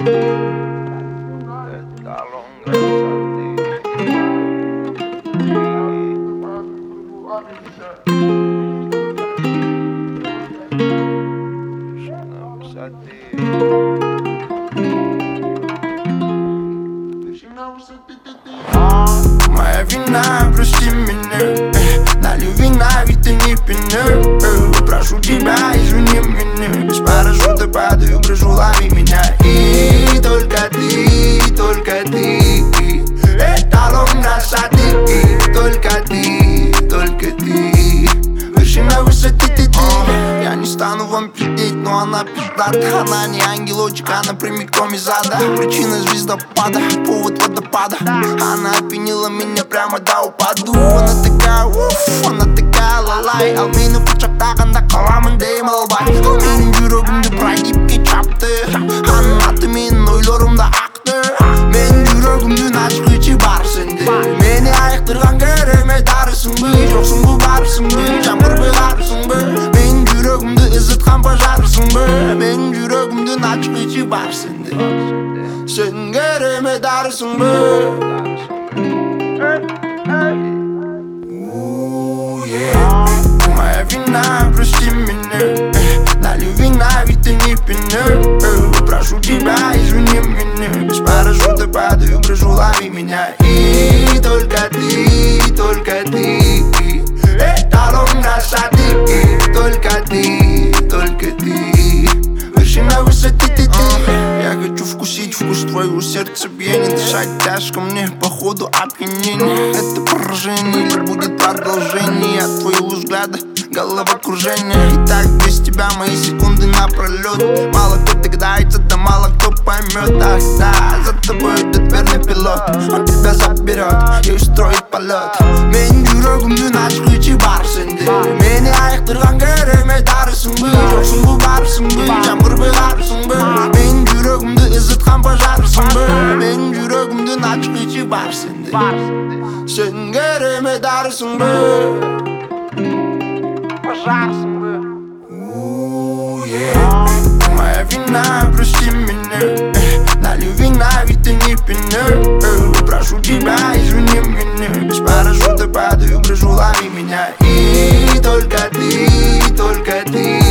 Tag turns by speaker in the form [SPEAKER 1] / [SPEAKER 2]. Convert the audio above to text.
[SPEAKER 1] Моя вина, прости меня. Налью вина, ведь ты не пьяна. Прошу тебя, извини меня. Без парашюта падаю, брыжу, лови меня. И только ты, эталон красоты. Только ты, вершина высоты ты. Я не стану вам пиздеть, но она пиздата. Она не ангелочек, она прямиком из ада. Причина звездопада, повод водопада. Она опьянила меня прямо до упаду. Она такая, она такая лалай. Ал мені құшақтағанда қаламын деймін албай. Менің жүрегімді прогибке чапты. Аның аты менің ойларымда ақты. Менің жүрегімді ашқычы барсың де. Мені айықтырған керемет арысың бы. Жоқсың бы барсың бы, жаңбыр бұйғарсың бы. Менің жүрегімді ызытқан пожарсың бы. Менің жүрегімді ашқычы барсың де. Сен керемет арысың бы. Моя вина, прости меня. Налью вина, ведь ты не пьяна. Прошу тебя, извини меня. Без парашюта падаю, брыжу, лови меня. И только ты, эталон красоты. Только ты, вершина высоты ты. Я хочу вкусить вкус твоего сердцебиения. Дышать тяжко мне, походу опьянение. Это поражение или будет продолжение от твоего взгляда, головокружение. И так без тебя мои секунды напролет. Мало кто догадается, да мало кто поймет. Ах да, за тобой идет верный пилот. Он тебя заберет и устроит полет. Менің жүрегімді ашқычы барсың де. Мені айықтырған керемет арысың бы. Жоқсың бы барсың бы, жаңбыр бұйғарсың бы. Менің жүрегімді ызытқан пожарсың бы. Менің жүрегімді ашқычы барсың де. Сен керемет арысың бы. Пожарсың бы. Моя вина, прости меня. Налью вина, ведь ты не пьяна. Прошу тебя, извини меня. Без парашюта падаю, брыжу, лови меня. И только ты,